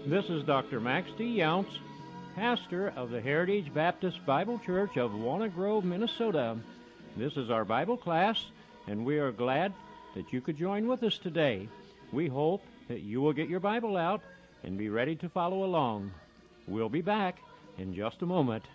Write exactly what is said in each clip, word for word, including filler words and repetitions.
This is Doctor Max D. Younts, pastor of the Heritage Baptist Bible Church of Walnut Grove, Minnesota. This is our Bible class, and we are glad that you could join with us today. We hope that you will get your Bible out and be ready to follow along. We'll be back in just a moment.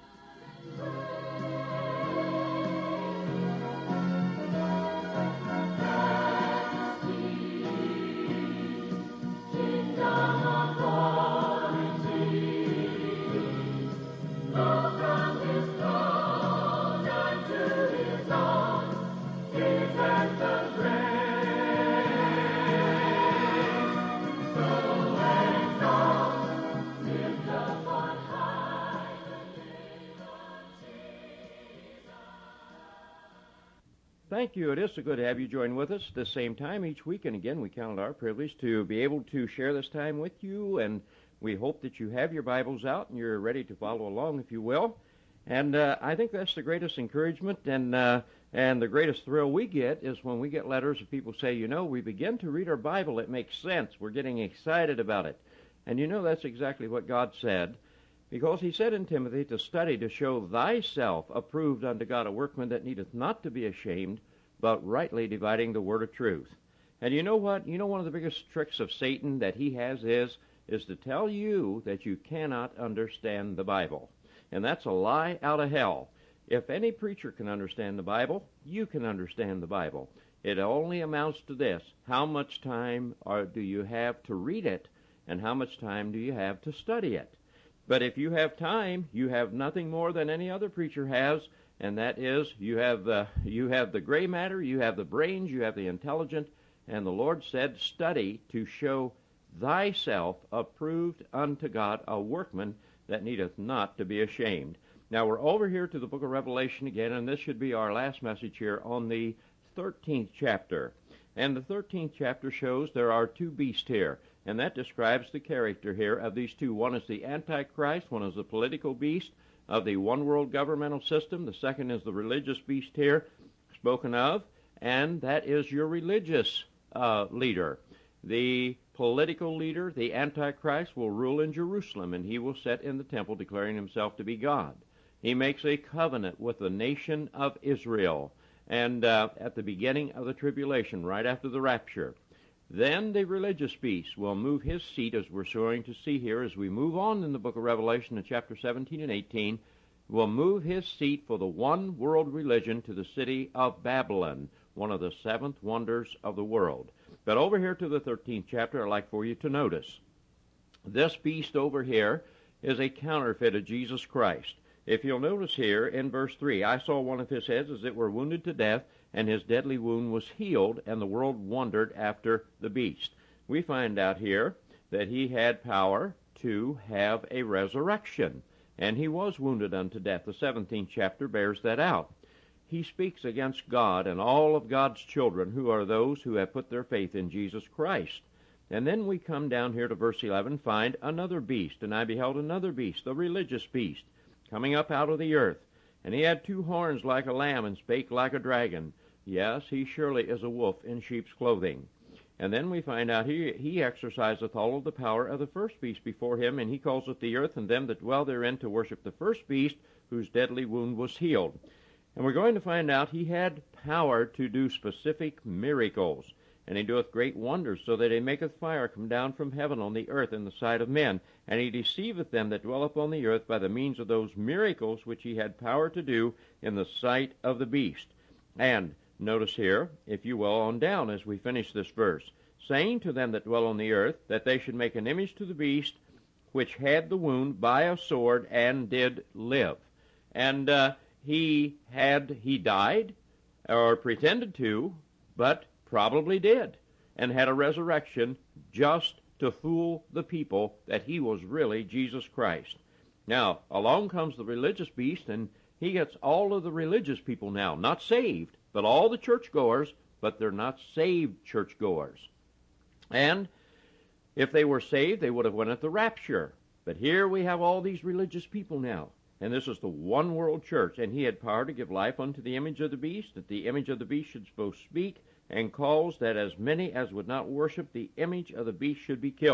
Thank you. It is so good to have you join with us at the same time each week. And again, we count it our privilege to be able to share this time with you. And we hope that you have your Bibles out and you're ready to follow along, if you will. And uh, I think that's the greatest encouragement and uh, and the greatest thrill we get is when we get letters of people say, you know, we begin to read our Bible. It makes sense. We're getting excited about it. And you know, that's exactly what God said. Because he said in Timothy to study to show thyself approved unto God, a workman that needeth not to be ashamed, but rightly dividing the word of truth. And you know what? You know one of the biggest tricks of Satan that he has is, is to tell you that you cannot understand the Bible. And that's a lie out of hell. If any preacher can understand the Bible, you can understand the Bible. It only amounts to this. How much time are, do you have to read it, and how much time do you have to study it? But if you have time, you have nothing more than any other preacher has, and that is you have the, you have the gray matter, you have the brains, you have the intelligent, and the Lord said, study to show thyself approved unto God, a workman that needeth not to be ashamed. Now we're over here to the book of Revelation again, and this should be our last message here on the thirteenth chapter. And the thirteenth chapter shows there are two beasts here. And that describes the character here of these two. One is the Antichrist, one is the political beast of the one world governmental system. The second is the religious beast here spoken of, and that is your religious uh, leader. The political leader, the Antichrist, will rule in Jerusalem, and he will sit in the temple declaring himself to be God. He makes a covenant with the nation of Israel, and uh, at the beginning of the tribulation, right after the rapture. Then the religious beast will move his seat, as we're going to see here as we move on in the book of Revelation in chapter seventeen and eighteen, will move his seat for the one world religion to the city of Babylon, one of the seventh wonders of the world. But over here to the thirteenth chapter, I'd like for you to notice. This beast over here is a counterfeit of Jesus Christ. If you'll notice here in verse three, I saw one of his heads as it were wounded to death, and his deadly wound was healed, and the world wondered after the beast. We find out here that he had power to have a resurrection, and he was wounded unto death. The seventeenth chapter bears that out. He speaks against God and all of God's children, who are those who have put their faith in Jesus Christ. And then we come down here to verse eleven, find another beast, and I beheld another beast, the religious beast, coming up out of the earth. And he had two horns like a lamb, and spake like a dragon. Yes, he surely is a wolf in sheep's clothing. And then we find out he, he exerciseth all of the power of the first beast before him, and he causeth the earth and them that dwell therein to worship the first beast, whose deadly wound was healed. And we're going to find out he had power to do specific miracles. And he doeth great wonders, so that he maketh fire come down from heaven on the earth in the sight of men. And he deceiveth them that dwell upon the earth by the means of those miracles which he had power to do in the sight of the beast. And notice here, if you will, on down as we finish this verse, saying to them that dwell on the earth, that they should make an image to the beast, which had the wound by a sword, and did live. And uh, he had, he died, or pretended to, but probably did, and had a resurrection just to fool the people that he was really Jesus Christ. Now, along comes the religious beast, and he gets all of the religious people now, not saved, but all the churchgoers, but they're not saved churchgoers. And if they were saved, they would have went at the rapture. But here we have all these religious people now, and this is the one world church, and he had power to give life unto the image of the beast, that the image of the beast should both speak, and cause that as many as would not worship the image of the beast should be killed.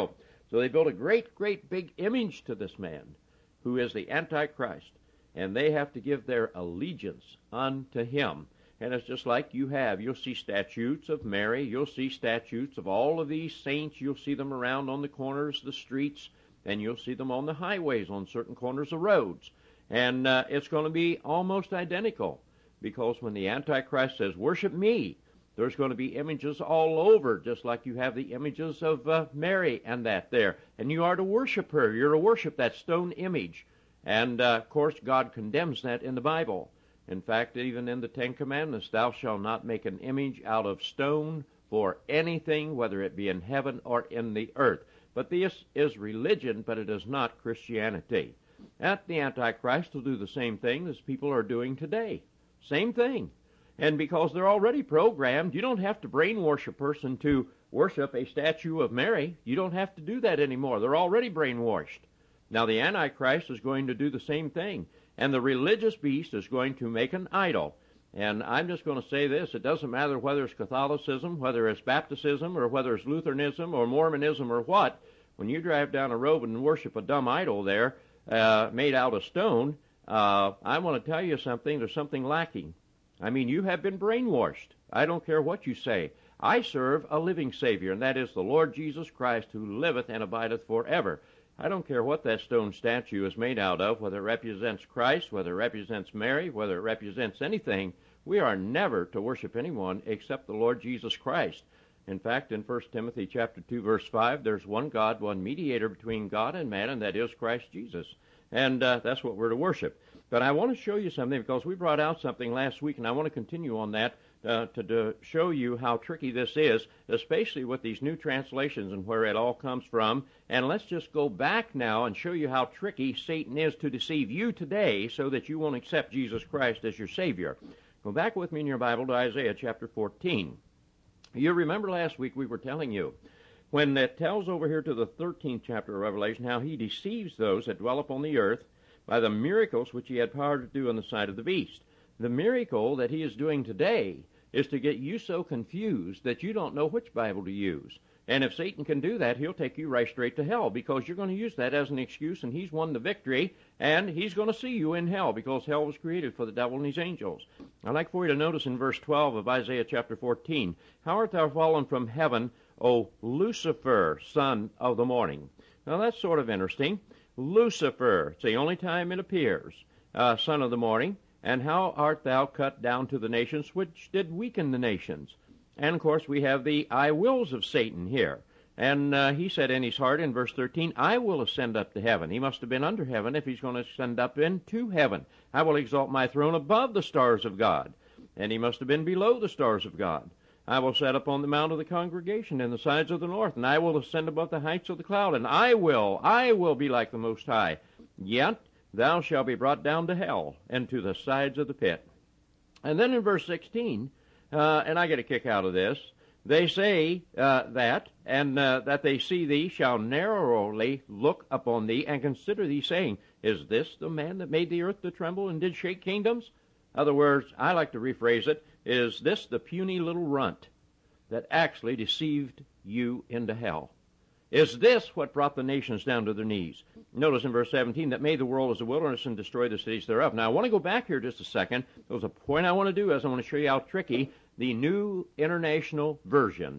So they built a great, great big image to this man, who is the Antichrist, and they have to give their allegiance unto him. And it's just like you have. You'll see statues of Mary. You'll see statues of all of these saints. You'll see them around on the corners of the streets, and you'll see them on the highways on certain corners of roads. And uh, it's going to be almost identical, because when the Antichrist says, worship me, there's going to be images all over, just like you have the images of uh, Mary and that there. And you are to worship her. You're to worship that stone image. And, uh, of course, God condemns that in the Bible. In fact, even in the Ten Commandments, thou shalt not make an image out of stone for anything, whether it be in heaven or in the earth. But this is religion, but it is not Christianity. And the Antichrist will do the same thing as people are doing today. Same thing. And because they're already programmed, you don't have to brainwash a person to worship a statue of Mary. You don't have to do that anymore. They're already brainwashed. Now the Antichrist is going to do the same thing. And the religious beast is going to make an idol. And I'm just going to say this. It doesn't matter whether it's Catholicism, whether it's Baptism, or whether it's Lutheranism or Mormonism or what. When you drive down a road and worship a dumb idol there uh, made out of stone, uh, I want to tell you something. There's something lacking. I mean, you have been brainwashed. I don't care what you say. I serve a living Savior, and that is the Lord Jesus Christ, who liveth and abideth forever. I don't care what that stone statue is made out of, whether it represents Christ, whether it represents Mary, whether it represents anything. We are never to worship anyone except the Lord Jesus Christ. In fact, in First Timothy chapter two, verse five, there's one God, one mediator between God and man, and that is Christ Jesus. And uh, that's what we're to worship. But I want to show you something, because we brought out something last week, and I want to continue on that uh, to, to show you how tricky this is, especially with these new translations and where it all comes from. And let's just go back now and show you how tricky Satan is to deceive you today, so that you won't accept Jesus Christ as your Savior. Go back with me in your Bible to Isaiah chapter fourteen. You remember last week we were telling you, when it tells over here to the thirteenth chapter of Revelation, how he deceives those that dwell upon the earth by the miracles which he had power to do on the sight of the beast. The miracle that he is doing today is to get you so confused that you don't know which Bible to use. And if Satan can do that, he'll take you right straight to hell, because you're going to use that as an excuse, and he's won the victory, and he's going to see you in hell, because hell was created for the devil and his angels. I'd like for you to notice in verse twelve of Isaiah chapter fourteen, how art thou fallen from heaven, O Lucifer, son of the morning? Now that's sort of interesting. Lucifer, it's the only time it appears, uh, son of the morning. And how art thou cut down to the nations, which did weaken the nations? And, of course, we have the I wills of Satan here. And uh, he said in his heart in verse thirteen, I will ascend up to heaven. He must have been under heaven if he's going to ascend up into heaven. I will exalt my throne above the stars of God. And he must have been below the stars of God. I will set up on the mount of the congregation in the sides of the north, and I will ascend above the heights of the cloud, and I will, I will be like the Most High. Yet thou shalt be brought down to hell, and to the sides of the pit. And then in verse sixteen, uh, and I get a kick out of this, they say uh, that, and uh, that they see thee shall narrowly look upon thee, and consider thee, saying, is this the man that made the earth to tremble and did shake kingdoms? In other words, I like to rephrase it, is this the puny little runt that actually deceived you into hell? Is this what brought the nations down to their knees? Notice in verse seventeen, that made the world as a wilderness and destroyed the cities thereof. Now, I want to go back here just a second. There's a point I want to do is I want to show you how tricky the New International Version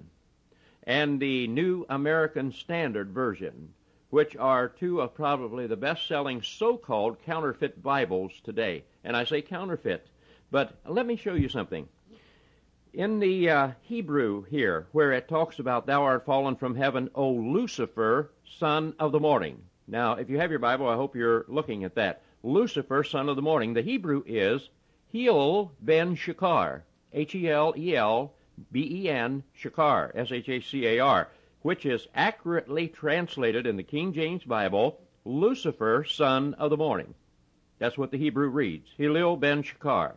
and the New American Standard Version, which are two of probably the best-selling so-called counterfeit Bibles today. And I say counterfeit, but let me show you something. In the uh, Hebrew here, where it talks about, thou art fallen from heaven, O Lucifer, son of the morning. Now, if you have your Bible, I hope you're looking at that. Lucifer, son of the morning. The Hebrew is Heel ben Shachar, H E L E L B E N, Shachar, S H A C A R, which is accurately translated in the King James Bible, Lucifer, son of the morning. That's what the Hebrew reads, Hillel ben Shachar,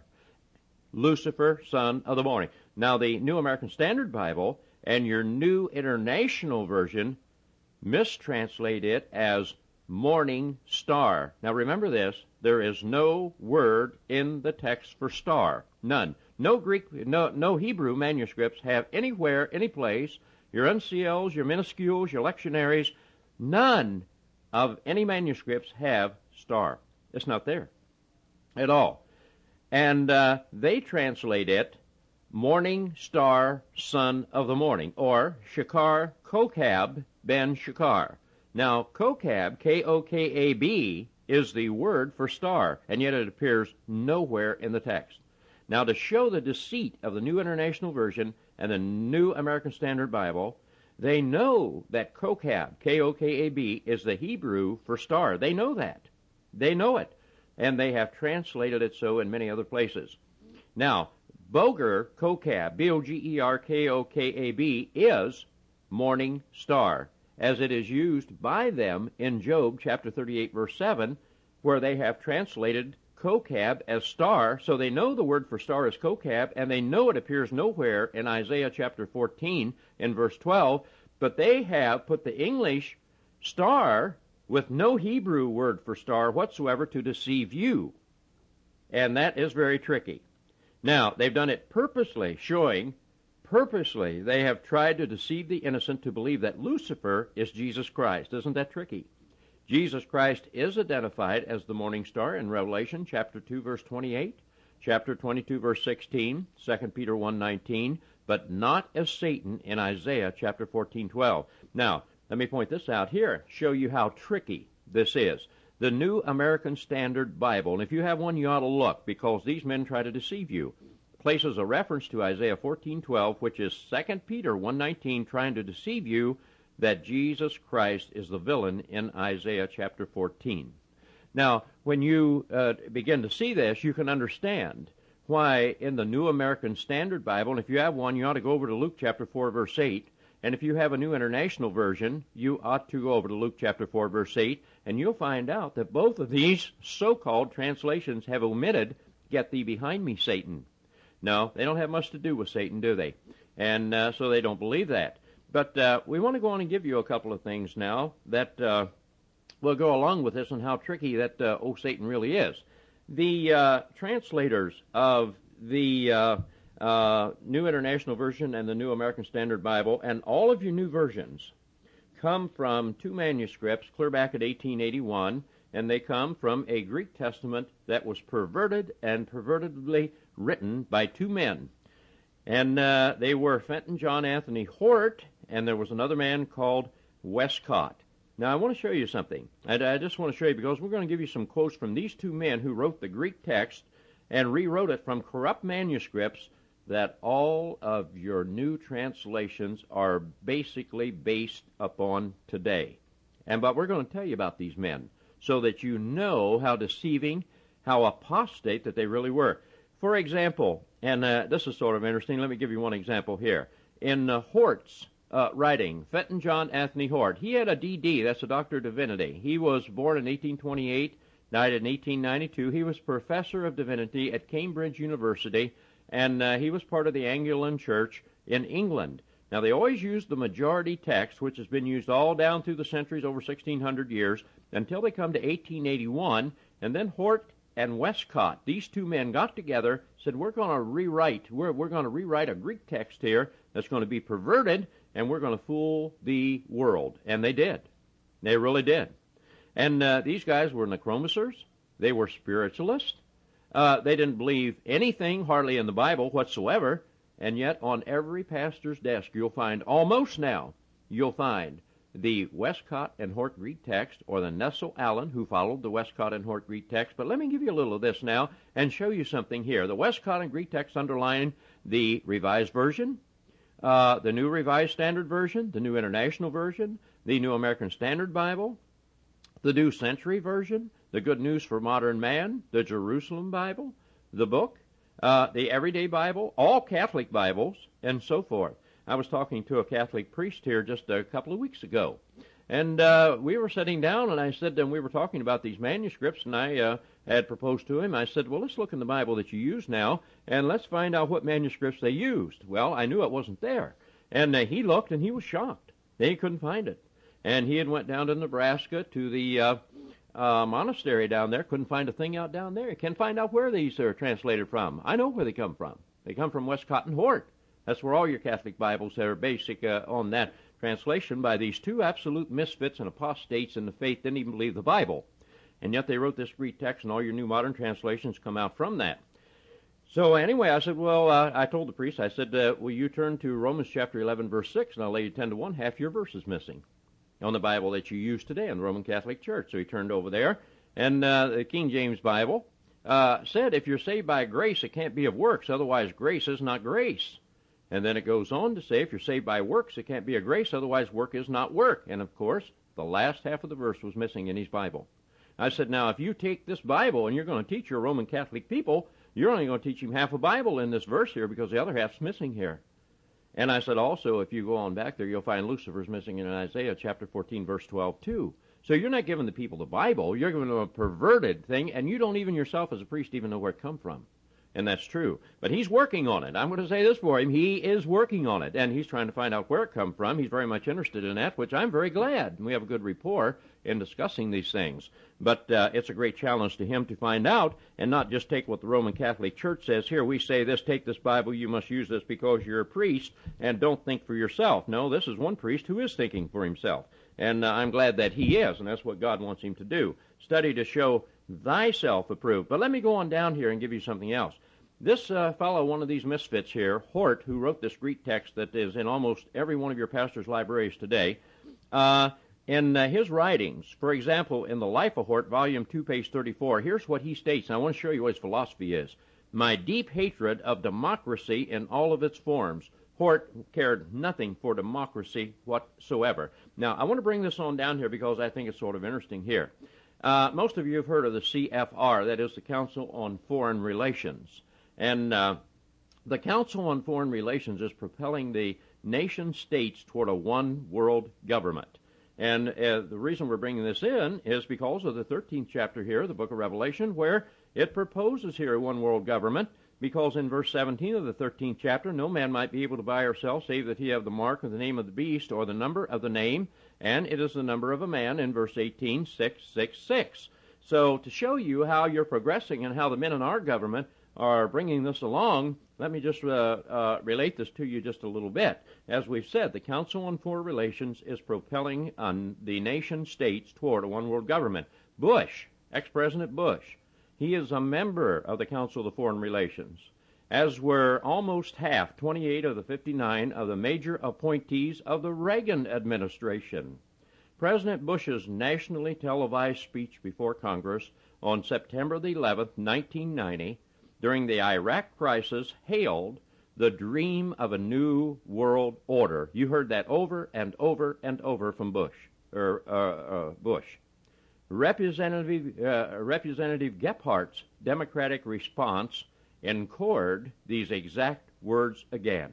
Lucifer, son of the morning. Now, the New American Standard Bible and your New International Version mistranslate it as morning star. Now, remember this, there is no word in the text for star. None. No Greek, no, no Hebrew manuscripts have anywhere, any place, your N C Ls, your minuscules, your lectionaries, None of any manuscripts have star. It's not there at all. And uh, they translate it morning star, son of the morning, or Shakar Kokab ben Shakar. Now, Kokab, K O K A B, is the word for star, and yet it appears nowhere in the text. Now, to show the deceit of the New International Version and the New American Standard Bible, they know that Kokab, K O K A B, is the Hebrew for star. They know that. They know it. And they have translated it so in many other places. Now, Boger Kokab, B O G E R K O K A B, is morning star, as it is used by them in Job chapter thirty-eight, verse seven, where they have translated Kokab as star, so they know the word for star is Kokab, and they know it appears nowhere in Isaiah chapter fourteen in verse twelve, but they have put the English star with no Hebrew word for star whatsoever to deceive you. And that is very tricky. Now, they've done it purposely, showing, purposely, they have tried to deceive the innocent to believe that Lucifer is Jesus Christ. Isn't that tricky? Jesus Christ is identified as the morning star in Revelation chapter two, verse twenty-eight, chapter twenty-two, verse sixteen, Second Peter one nineteen, but not as Satan in Isaiah chapter fourteen, twelve. Now, let me point this out here, show you how tricky this is. The New American Standard Bible, and if you have one, you ought to look, because these men try to deceive you, places a reference to Isaiah fourteen, twelve, which is Second Peter one nineteen, trying to deceive you that Jesus Christ is the villain in Isaiah chapter fourteen. Now, when you uh, begin to see this, you can understand why in the New American Standard Bible, and if you have one, you ought to go over to Luke chapter four, verse eight, and if you have a New International Version, you ought to go over to Luke chapter four, verse eight, and you'll find out that both of these so-called translations have omitted, "Get thee behind me, Satan." No, they don't have much to do with Satan, do they? And uh, so they don't believe that. But uh, we want to go on and give you a couple of things now that uh, will go along with this and how tricky that uh, old Satan really is. The uh, translators of the uh, uh, New International Version and the New American Standard Bible and all of your new versions come from two manuscripts clear back at eighteen eighty-one, and they come from a Greek Testament that was perverted and pervertedly written by two men. And uh, they were Fenton John Anthony Hort, and there was another man called Westcott. Now, I want to show you something. And I just want to show you, because we're going to give you some quotes from these two men who wrote the Greek text and rewrote it from corrupt manuscripts that all of your new translations are basically based upon today. And but we're going to tell you about these men so that you know how deceiving, how apostate that they really were. For example, and uh, this is sort of interesting, let me give you one example here. In uh, Hort's uh, writing, Fenton John Anthony Hort, he had a D D, that's a Doctor of Divinity. He was born in eighteen twenty-eight, died in eighteen ninety-two. He was professor of divinity at Cambridge University, and uh, he was part of the Anglican Church in England. Now, they always used the majority text, which has been used all down through the centuries, over sixteen hundred years, until they come to eighteen eighty-one, and then Hort and Westcott, these two men got together, said, we're going to rewrite, we're, we're going to rewrite a Greek text here that's going to be perverted, and we're going to fool the world. And they did. They really did. And uh, these guys were necromancers. They were spiritualists. Uh, they didn't believe anything hardly in the Bible whatsoever, and yet on every pastor's desk you'll find, almost now, you'll find the Westcott and Hort Greek text, or the Nestle Allen, who followed the Westcott and Hort Greek text. But let me give you a little of this now and show you something here. The Westcott and Greek text underline the Revised Version, uh, the New Revised Standard Version, the New International Version, the New American Standard Bible, the New Century Version, the Good News for Modern Man, the Jerusalem Bible, the book, uh, the Everyday Bible, all Catholic Bibles, and so forth. I was talking to a Catholic priest here just a couple of weeks ago, and uh, we were sitting down, and I said, and we were talking about these manuscripts, and I uh, had proposed to him, I said, well, let's look in the Bible that you use now, and let's find out what manuscripts they used. Well, I knew it wasn't there, and uh, he looked, and he was shocked. He couldn't find it, and he had went down to Nebraska to the uh, uh, monastery down there, couldn't find a thing out down there. He can't find out where these are translated from. I know where they come from. They come from Westcott and Hort. That's where all your Catholic Bibles are basic uh, on that. translation by these two absolute misfits and apostates in the faith, didn't even believe the Bible. And yet they wrote this Greek text, and all your new modern translations come out from that. So anyway, I said, well, uh, I told the priest, I said, uh, will you turn to Romans chapter eleven, verse six, and I'll lay you ten to one, half your verse is missing on the Bible that you use today in the Roman Catholic Church. So he turned over there, and uh, the King James Bible uh, said, if you're saved by grace, it can't be of works, otherwise grace is not grace. And then it goes on to say, if you're saved by works, it can't be a grace, otherwise work is not work. And of course, the last half of the verse was missing in his Bible. I said, now, if you take this Bible and you're going to teach your Roman Catholic people, you're only going to teach them half a Bible in this verse here because the other half's missing here. And I said also, if you go on back there, you'll find Lucifer's missing in Isaiah chapter fourteen, verse twelve, too. So you're not giving the people the Bible. You're giving them a perverted thing, and you don't even yourself as a priest even know where it come from. And that's true. But he's working on it. I'm going to say this for him. He is working on it, and he's trying to find out where it come from. He's very much interested in that, which I'm very glad. And we have a good rapport in discussing these things. But uh, it's a great challenge to him to find out and not just take what the Roman Catholic Church says. Here we say this, take this Bible, you must use this because you're a priest, and don't think for yourself. No, this is one priest who is thinking for himself. And uh, I'm glad that he is, and that's what God wants him to do. Study to show thyself approved. But let me go on down here and give you something else. This uh, fellow, one of these misfits here, Hort, who wrote this Greek text that is in almost every one of your pastor's libraries today, uh, in uh, his writings, for example, in the Life of Hort, volume two, page thirty-four, here's what he states, and I want to show you what his philosophy is. My deep hatred of democracy in all of its forms. Hort cared nothing for democracy whatsoever. Now, I want to bring this on down here because I think it's sort of interesting here. Uh, most of you have heard of the C F R, that is the Council on Foreign Relations. And uh, the Council on Foreign Relations is propelling the nation states toward a one-world government. And uh, the reason we're bringing this in is because of the thirteenth chapter here, the book of Revelation, where it proposes here a one-world government, because in verse seventeen of the thirteenth chapter, no man might be able to buy or sell, save that he have the mark of the name of the beast or the number of the name, and it is the number of a man in verse eighteen, six six six. So to show you how you're progressing and how the men in our government are bringing this along, let me just uh, uh, relate this to you just a little bit. As we've said, the Council on Foreign Relations is propelling on the nation states toward a one-world government. Bush, ex-President Bush, he is a member of the Council of Foreign Relations, as were almost half, twenty-eight of the fifty-nine, of the major appointees of the Reagan administration. President Bush's nationally televised speech before Congress on September the eleventh, nineteen ninety, during the Iraq crisis, hailed the dream of a new world order. You heard that over and over and over from Bush. Er, uh, uh, Bush. Representative, uh, Representative Gephardt's Democratic response encored these exact words again.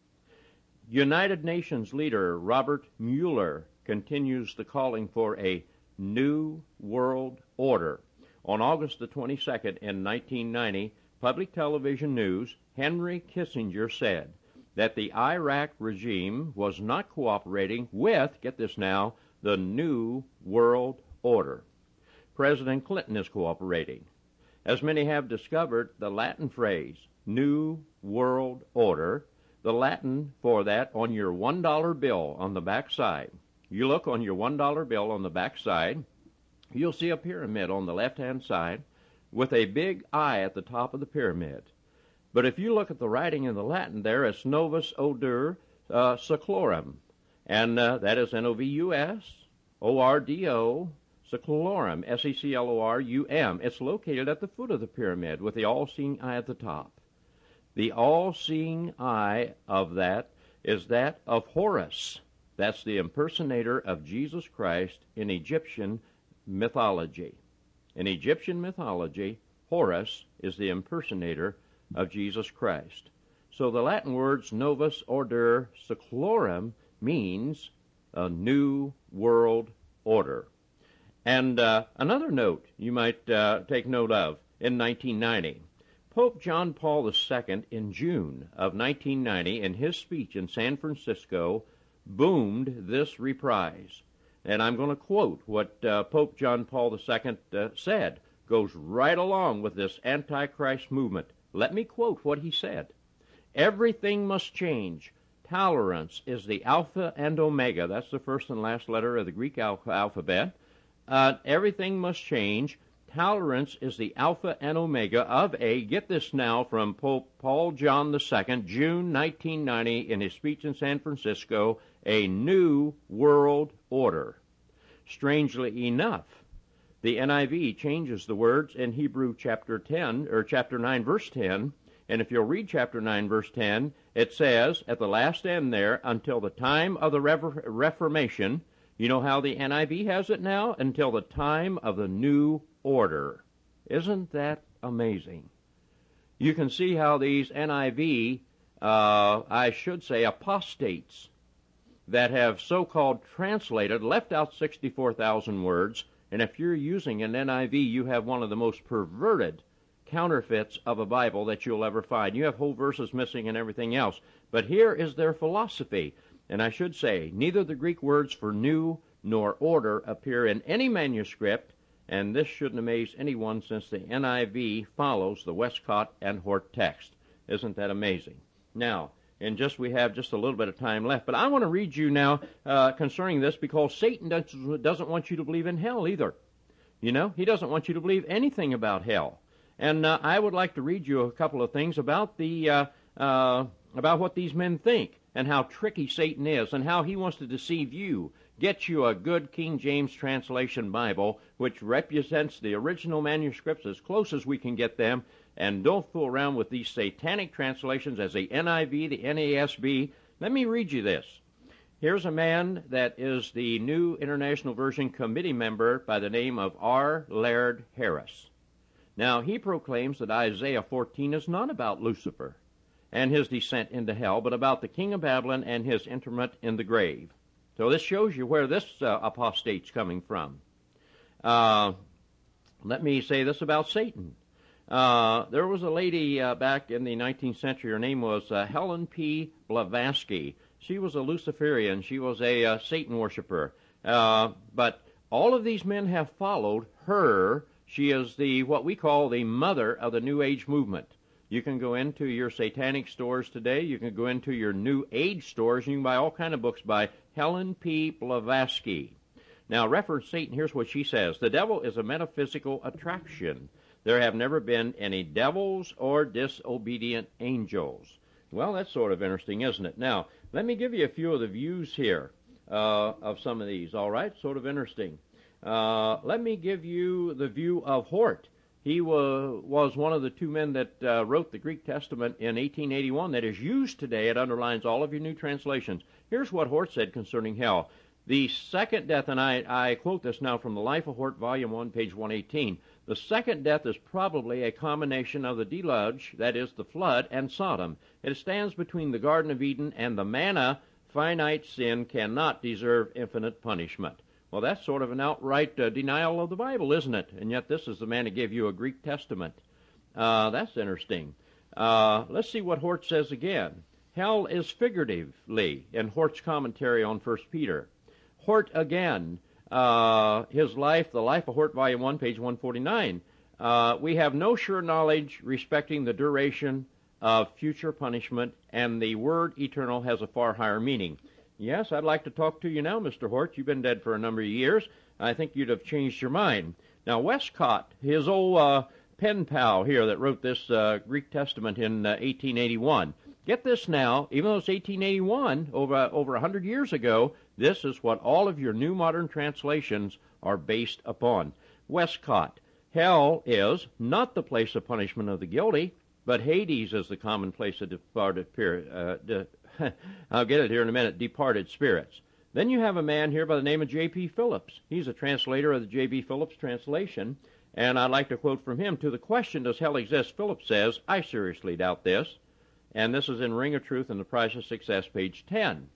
United Nations leader Robert Mueller continues the calling for a new world order. On August the twenty-second in nineteen ninety, Public Television News, Henry Kissinger said that the Iraq regime was not cooperating with, get this now, the New World Order. President Clinton is cooperating. As many have discovered, the Latin phrase, New World Order, the Latin for that on your one dollar bill on the back side. You look on your one dollar bill on the back side, you'll see a pyramid on the left-hand side with a big I at the top of the pyramid. But if you look at the writing in the Latin there, it's Novus Ordo uh, Seclorum. And uh, that is N O V U S O R D O Seclorum, S E C L O R U M. It's located at the foot of the pyramid with the all-seeing eye at the top. The all-seeing eye of that is that of Horus. That's the impersonator of Jesus Christ in Egyptian mythology. In Egyptian mythology, Horus is the impersonator of Jesus Christ. So the Latin words Novus Order Seclorum means a new world order. And uh, another note you might uh, take note of in nineteen ninety. Pope John Paul the Second in June of nineteen ninety, in his speech in San Francisco, boomed this reprise. And I'm going to quote what uh, Pope John Paul the Second uh, said. Goes right along with this Antichrist movement. Let me quote what he said. Everything must change. Tolerance is the alpha and omega. That's the first and last letter of the Greek al- alphabet. Uh, everything must change. Tolerance is the alpha and omega of a, get this now, from Pope Paul John the Second, June nineteen ninety, in his speech in San Francisco, a new world order. Strangely enough, the N I V changes the words in Hebrew chapter ten, or chapter nine, verse ten, and if you'll read chapter nine, verse ten, it says, at the last end there, until the time of the Re- Reformation, you know how the N I V has it now? Until the time of the new order. Isn't that amazing? You can see how these N I V, uh, I should say, apostates that have so-called translated, left out sixty-four thousand words, and if you're using an N I V, you have one of the most perverted counterfeits of a Bible that you'll ever find. You have whole verses missing and everything else. But here is their philosophy. And I should say, neither the Greek words for new nor order appear in any manuscript, and this shouldn't amaze anyone since the N I V follows the Westcott and Hort text. Isn't that amazing? Now, and just we have just a little bit of time left, but I want to read you now uh, concerning this, because Satan doesn't want you to believe in hell either. You know, he doesn't want you to believe anything about hell. And uh, I would like to read you a couple of things about the uh, uh, about what these men think, and how tricky Satan is, and how he wants to deceive you. Get you a good King James translation Bible, which represents the original manuscripts as close as we can get them, and don't fool around with these satanic translations as the N I V, the N A S B. Let me read you this. Here's a man that is the New International Version Committee member by the name of R. Laird Harris. Now, he proclaims that Isaiah fourteen is not about Lucifer and his descent into hell, but about the king of Babylon and his interment in the grave. So this shows you where this uh, apostate's coming from. Uh, let me say this about Satan. Uh, there was a lady uh, back in the nineteenth century. Her name was uh, Helen P. Blavatsky. She was a Luciferian. She was a uh, Satan worshiper. Uh, but all of these men have followed her. She is the what we call the mother of the New Age movement. You can go into your satanic stores today. You can go into your New Age stores, and you can buy all kinds of books by Helen P. Blavatsky. Now, reference Satan, here's what she says. The devil is a metaphysical attraction. There have never been any devils or disobedient angels. Well, that's sort of interesting, isn't it? Now, let me give you a few of the views here uh, of some of these, all right? Sort of interesting. Uh, let me give you the view of Hort. He wa- was one of the two men that uh, wrote the Greek Testament in eighteen eighty-one that is used today. It underlines all of your new translations. Here's what Hort said concerning hell. The second death, and I, I quote this now from the Life of Hort, Volume one, page one eighteen. The second death is probably a combination of the deluge, that is, the flood, and Sodom. It stands between the Garden of Eden and the manna. Finite sin cannot deserve infinite punishment. Well, that's sort of an outright uh, denial of the Bible, isn't it? And yet this is the man who gave you a Greek Testament. Uh, that's interesting. Uh, let's see what Hort says again. Hell is figuratively in Hort's commentary on First Peter. Hort again, uh, his life, the Life of Hort, Volume one, page one forty-nine. Uh, we have no sure knowledge respecting the duration of future punishment, and the word eternal has a far higher meaning. Yes, I'd like to talk to you now, Mister Hort. You've been dead for a number of years. I think you'd have changed your mind. Now, Westcott, his old uh, pen pal here that wrote this uh, Greek Testament in uh, eighteen eighty-one. Get this now, even though it's eighteen eighty-one, over over one hundred years ago, this is what all of your new modern translations are based upon. Westcott, hell is not the place of punishment of the guilty, but Hades is the common place of departed uh, de, I'll get it here in a minute, departed spirits. Then you have a man here by the name of J P Phillips. He's a translator of the J B Phillips translation, and I'd like to quote from him. To the question, does hell exist, Phillips says, I seriously doubt this. And this is in Ring of Truth and the Price of Success, page ten.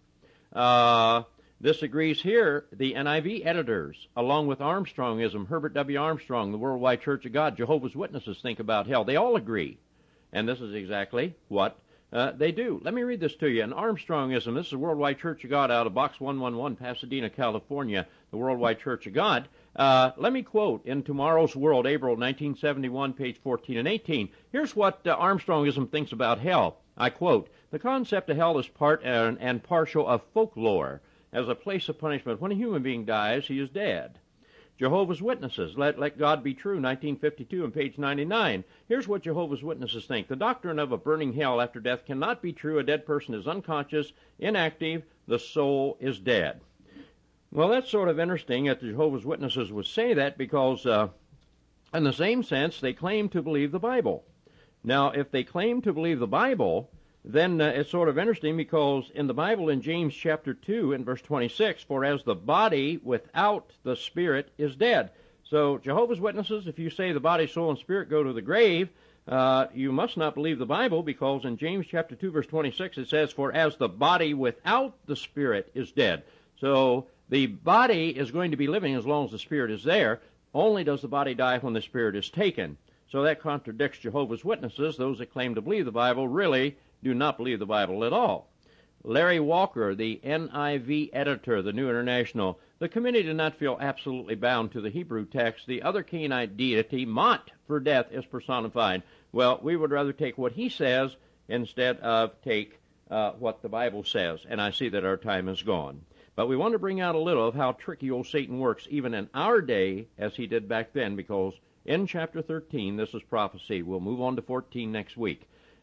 Uh, this agrees here, the N I V editors, along with Armstrongism, Herbert W. Armstrong, the Worldwide Church of God, Jehovah's Witnesses think about hell. They all agree. And this is exactly what Uh, they do. Let me read this to you. In Armstrongism, this is the Worldwide Church of God out of Box one one one, Pasadena, California, the Worldwide Church of God. Uh, let me quote in Tomorrow's World, April nineteen seventy-one, page fourteen and eighteen. Here's what uh, Armstrongism thinks about hell. I quote, "The concept of hell is part and, and partial of folklore. As a place of punishment, when a human being dies, he is dead." Jehovah's Witnesses, Let, Let God Be True, nineteen fifty-two, and page ninety-nine. Here's what Jehovah's Witnesses think. The doctrine of a burning hell after death cannot be true. A dead person is unconscious, inactive, the soul is dead. Well, that's sort of interesting that the Jehovah's Witnesses would say that because, uh, in the same sense, they claim to believe the Bible. Now, if they claim to believe the Bible, then uh, it's sort of interesting because in the Bible in James chapter two and verse twenty-six, "For as the body without the spirit is dead." So Jehovah's Witnesses, if you say the body, soul, and spirit go to the grave, uh, you must not believe the Bible, because in James chapter two verse twenty-six it says, "For as the body without the spirit is dead." So the body is going to be living as long as the spirit is there. Only does the body die when the spirit is taken. So that contradicts Jehovah's Witnesses. Those that claim to believe the Bible really do not believe the Bible at all. Larry Walker, the N I V editor of the New International, "The committee did not feel absolutely bound to the Hebrew text. The other Canaanite deity, Mot, for death, is personified." Well, we would rather take what he says instead of take uh, what the Bible says, and I see that our time is gone. But we want to bring out a little of how tricky old Satan works, even in our day, as he did back then, because in chapter thirteen, this is prophecy. We'll move on to fourteen next week.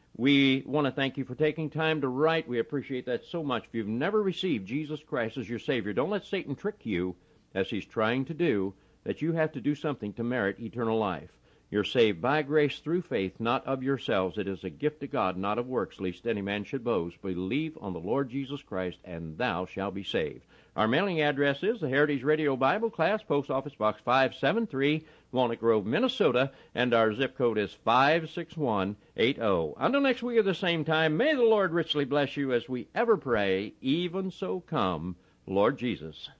We want to thank you for taking time to write. We appreciate that so much. If you've never received Jesus Christ as your Savior, don't let Satan trick you, as he's trying to do, that you have to do something to merit eternal life. You're saved by grace through faith, not of yourselves. It is a gift of God, not of works, lest any man should boast. Believe on the Lord Jesus Christ, and thou shalt be saved. Our mailing address is the Heritage Radio Bible Class, Post Office Box five seven three, Walnut Grove, Minnesota, and our zip code is five six one eight zero. Until next week at the same time, may the Lord richly bless you as we ever pray, even so come, Lord Jesus.